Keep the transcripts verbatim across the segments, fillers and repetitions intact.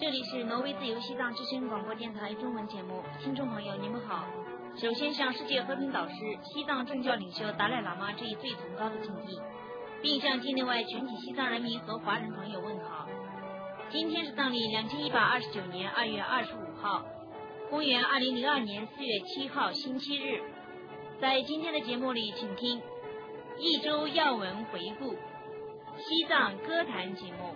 这里是挪威自由西藏之声广播电台中文节目，听众朋友你们好。首先向世界和平导师、西藏政教领袖达赖喇嘛致以最崇高的敬意，并向境内外全体西藏人民和华人朋友问好。今天是藏历两千一百二十九年二月二十五号，公元二零零二年四月七号星期日。在今天的节目里，请听一周要闻回顾、西藏歌坛节目。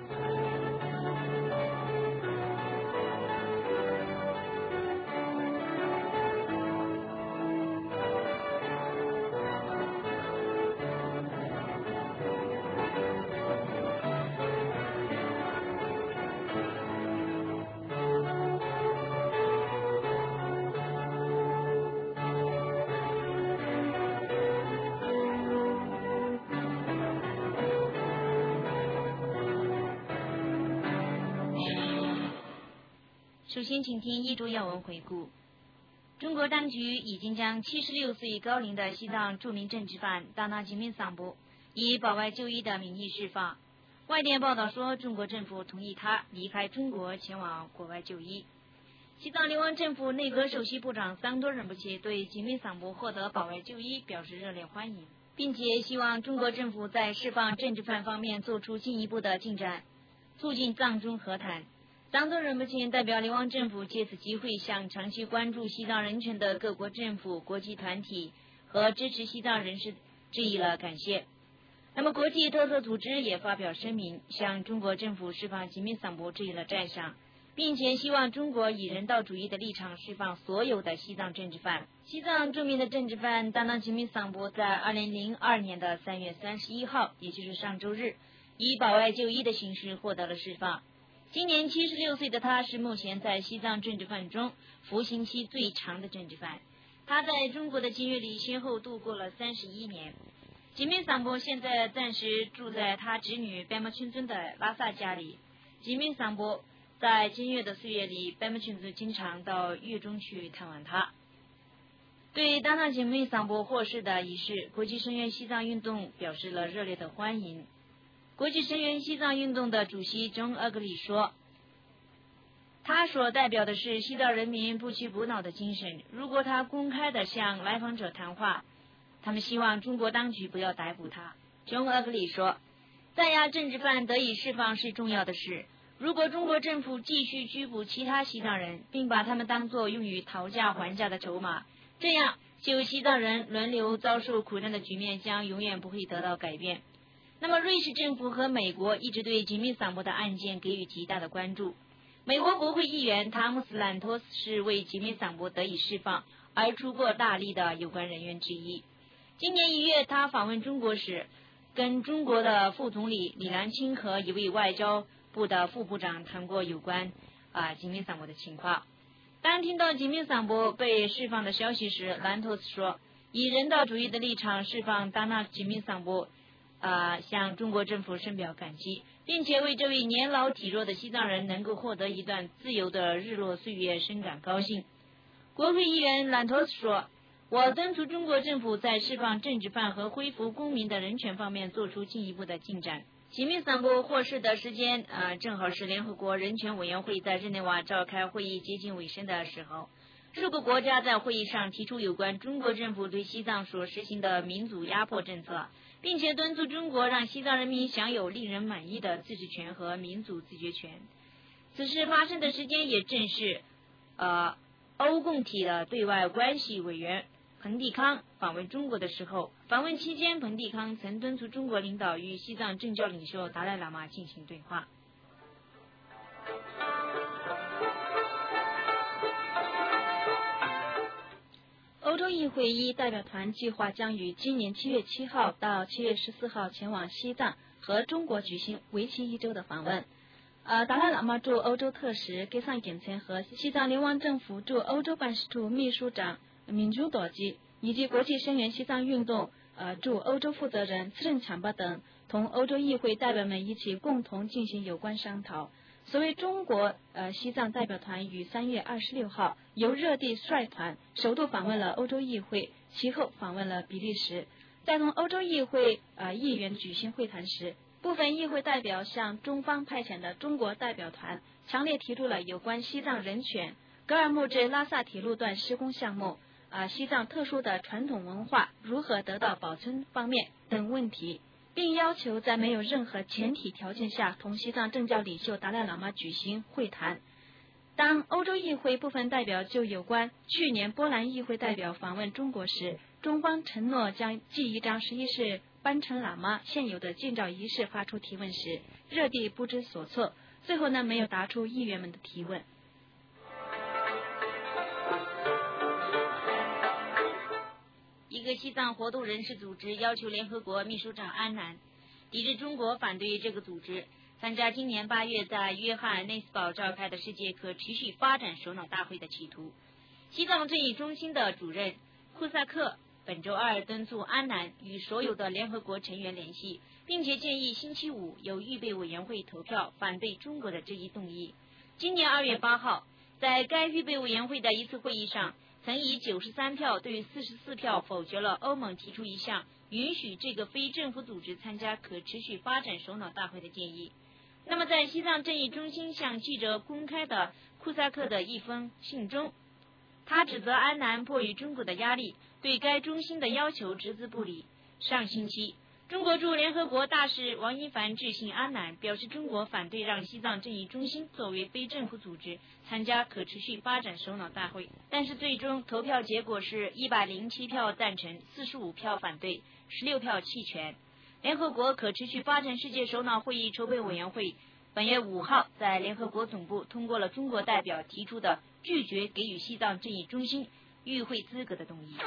首先请听一周要闻回顾。中国当局已经将七十六岁高龄的西藏著名政治犯达纳吉米桑布以保外就医的名义释放。外电报道说，中国政府同意他离开中国前往国外就医。西藏流亡政府内阁首席部长桑多仁波切对吉米桑布获得保外就医表示热烈欢迎，并且希望中国政府在释放政治犯方面做出进一步的进展，促进藏中和谈。桑多仁波切代表流亡政府借此机会向长期关注西藏人权的各国政府、国际团体和支持西藏人士致以了感谢。那么国际特色组织也发表声明，向中国政府释放吉米桑布致以了赞赏，并且希望中国以人道主义的立场释放所有的西藏政治犯。西藏著名的政治犯达纳吉米桑布在二零零二年的三月三十一号，也就是上周日，以保外就医的形式获得了释放。今年七十六岁的他是目前在西藏政治犯中服刑期最长的政治犯，他在中国的监狱里先后度过了三十一年。吉米桑布现在暂时住在他侄女白木群尊的拉萨家里。吉米桑布在监狱的岁月里，白木群尊经常到狱中去探望他。对达纳吉米桑布获释的仪式，国际声援西藏运动表示了热烈的欢迎。国际声援西藏运动的主席中厄格里说，他所代表的是西藏人民不屈不挠的精神。如果他公开地向来访者谈话，他们希望中国当局不要逮捕他。中厄格里说，在押政治犯得以释放是重要的事，如果中国政府继续拘捕其他西藏人，并把他们当作用于讨价还价的筹码，这样就西藏人轮流遭受苦难的局面将永远不会得到改变。那么瑞士政府和美国一直对吉米桑布的案件给予极大的关注。美国国会议员塔姆斯兰托斯是为吉米桑布得以释放而出过大力的有关人员之一。今年一月，他访问中国时，跟中国的副总理李兰清和一位外交部的副部长谈过有关啊吉米桑布的情况。当听到吉米桑布被释放的消息时，兰托斯说，以人道主义的立场释放达纳吉米桑布呃，向中国政府深表感激，并且为这位年老体弱的西藏人能够获得一段自由的日落岁月深感高兴。国会议员兰托斯说，我敦促中国政府在释放政治犯和恢复公民的人权方面做出进一步的进展。吉米桑布获释的时间呃，正好是联合国人权委员会在日内瓦召开会议接近尾声的时候。数个国家在会议上提出有关中国政府对西藏所实行的民族压迫政策，并且敦促中国让西藏人民享有令人满意的自治权和民族自决权。此事发生的时间也正是呃，欧共体的对外关系委员彭蒂康访问中国的时候。访问期间，彭蒂康曾敦促中国领导与西藏政教领袖达赖喇嘛进行对话。欧洲议会一代表团计划将于今年七月七号到七月十四号前往西藏和中国举行为期一周的访问。呃，达赖喇嘛驻欧洲特使给桑简岑和西藏流亡政府驻欧洲办事处秘书长敏珠朵吉以及国际声援西藏运动呃驻欧洲负责人次任强巴等同欧洲议会代表们一起共同进行有关商讨。所谓中国呃西藏代表团于三月二十六号由热地率团首度访问了欧洲议会，其后访问了比利时。在同欧洲议会呃议员举行会谈时， 部分议会代表向中方派遣的中国代表团强烈提出了有关西藏人权、格尔木至拉萨铁路段施工项目、呃西藏特殊的传统文化如何得到保存方面等问题，并要求在没有任何前提条件下同西藏政教领袖达赖喇嘛举行会谈。当欧洲议会部分代表就有关去年波兰议会代表访问中国时，中方承诺将继一张十一世班禅喇嘛现有的建造仪式发出提问时，热地不知所措，最后呢没有答出议员们的提问。 一个西藏活动人士组织要求联合国秘书长安南抵制中国反对这个组织参加今年八月在约翰内斯堡召开的世界可持续发展首脑大会的企图。西藏正义中心的主任库萨克本周二敦促安南与所有的联合国成员联系，并且建议星期五由预备委员会投票反对中国的这一动议。今年二月八号，在该预备委员会的一次会议上，曾以九十三票对四十四票否决了欧盟提出一项允许这个非政府组织参加可持续发展首脑大会的建议。那么在西藏正义中心向记者公开的库萨克的一封信中，他指责安南迫于中国的压力，对该中心的要求只字不理。上星期，中国驻联合国大使王一凡致信安南，表示中国反对让西藏正义中心作为非政府组织参加可持续发展首脑大会，但是最终投票结果是一百零七票赞成，四十五票反对，十六票弃权。联合国可持续发展世界首脑会议筹备委员会本月五号在联合国总部通过了中国代表提出的拒绝给予西藏正义中心与会资格的动议。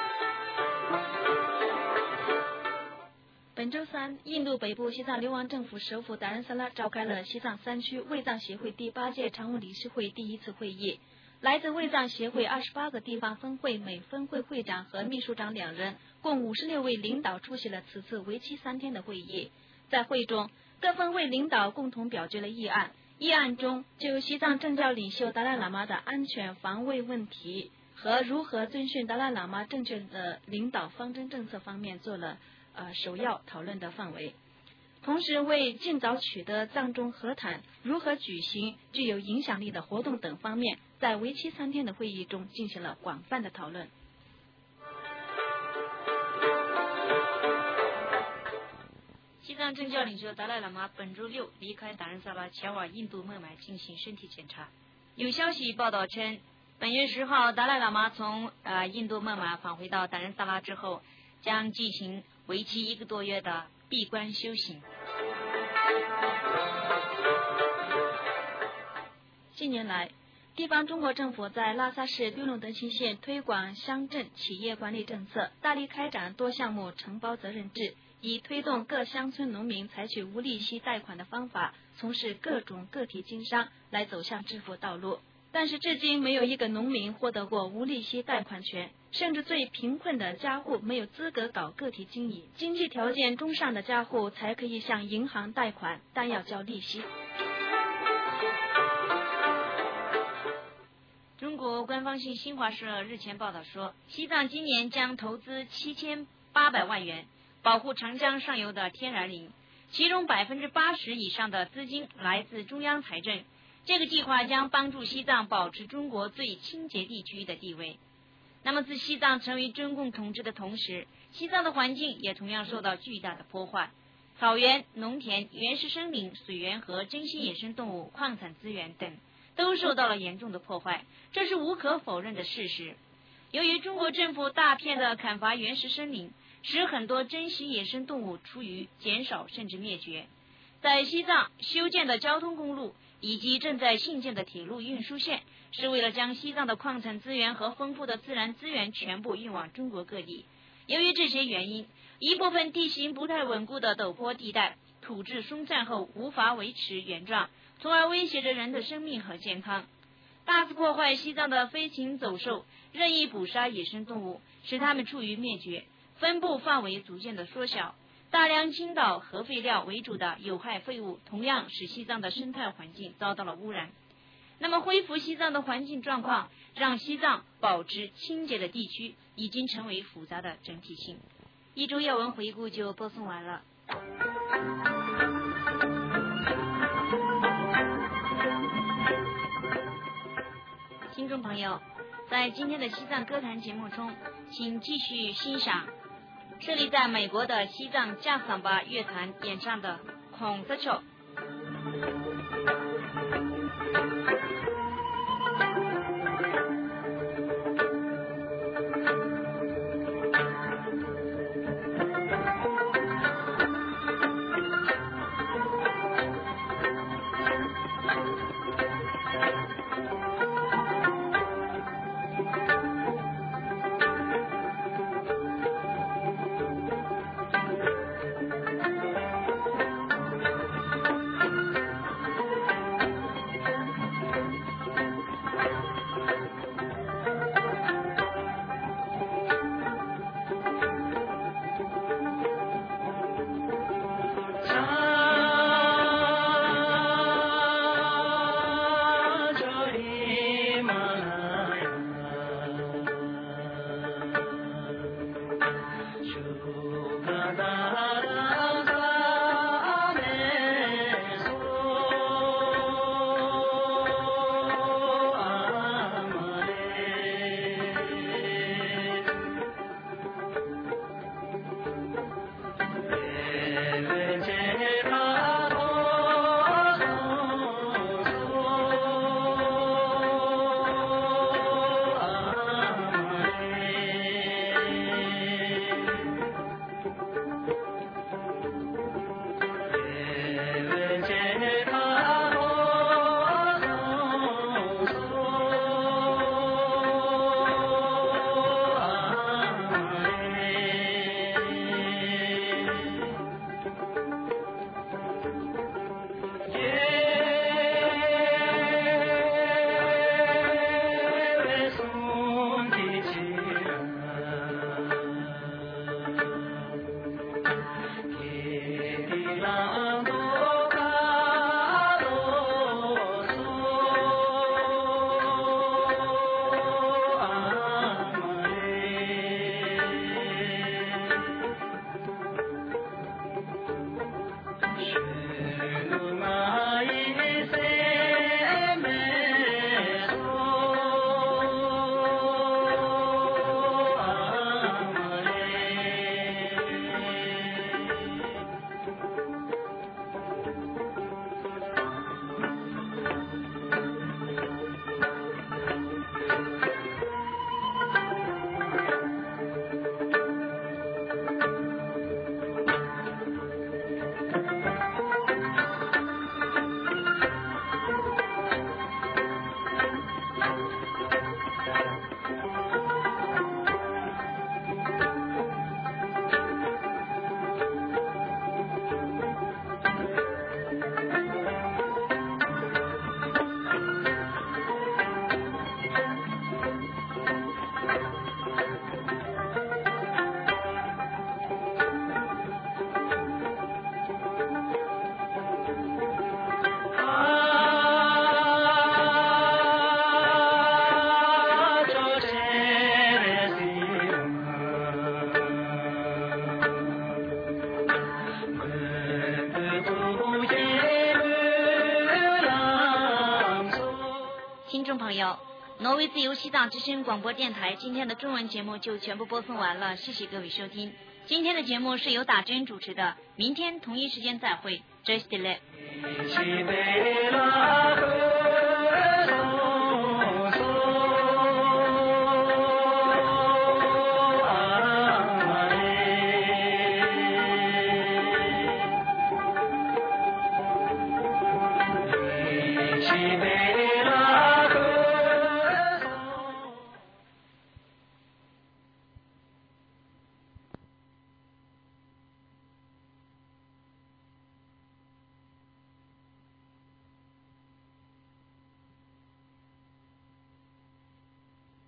本周三，印度北部西藏流亡政府首府达仁萨拉召开了西藏三区卫藏协会第八届常务理事会第一次会议。来自卫藏协会二十八个地方分会每分会会长和秘书长两人，共五十六位领导出席了此次为期三天的会议。在会中，各分会领导共同表决了议案。议案中就西藏政教领袖达赖喇嘛的安全防卫问题和如何遵循达赖喇嘛正确的领导方针政策方面做了呃首要讨论的范围。同时为尽早取得藏中和谈、如何举行具有影响力的活动等方面，在为期三天的会议中进行了广泛的讨论。 西藏政教领袖达赖喇嘛本周六离开达仁萨拉，前往印度孟买进行身体检查。有消息报道称，本月十号，达赖喇嘛从呃印度孟买返回到达仁萨拉之后，将进行为期一个多月的闭关修行。 近年来，地方中国政府在拉萨市六龙德钦县推广乡镇企业管理政策，大力开展多项目承包责任制，以推动各乡村农民采取无利息贷款的方法，从事各种个体经商，来走向致富道路。但是至今没有一个农民获得过无利息贷款权，甚至最贫困的家户没有资格搞个体经营，经济条件中上的家户才可以向银行贷款，但要交利息。 中国官方信新华社日前报道说，西藏今年将投资七千八百万元保护长江上游的天然林，其中百分之八十以上的资金来自中央财政。这个计划将帮助西藏保持中国最清洁地区的地位。那么自西藏成为中共统治的同时，西藏的环境也同样受到巨大的破坏，草原、农田、原始森林、水源和珍稀野生动物、矿产资源等都受到了严重的破坏，这是无可否认的事实。由于中国政府大片的砍伐原始森林，使很多珍稀野生动物处于减少甚至灭绝。在西藏修建的交通公路以及正在兴建的铁路运输线，是为了将西藏的矿产资源和丰富的自然资源全部运往中国各地。由于这些原因，一部分地形不太稳固的陡坡地带，土质松散后无法维持原状，从而威胁着人的生命和健康，大肆破坏西藏的飞禽走兽，任意捕杀野生动物，使它们处于灭绝，分布范围逐渐的缩小。大量倾倒核废料为主的有害废物，同样使西藏的生态环境遭到了污染。那么恢复西藏的环境状况，让西藏保持清洁的地区，已经成为复杂的整体性。一周要闻回顾就播送完了。 听众朋友，在今天的西藏歌坛节目中，请继续欣赏设立在美国的西藏加桑巴乐团演唱的《孔瑟丘》。听众朋友，挪威自由西藏之声广播电台今天的中文节目就全部播送完了，谢谢各位收听。今天的节目是由打针主持的，明天同一时间再会。这是 delay。西北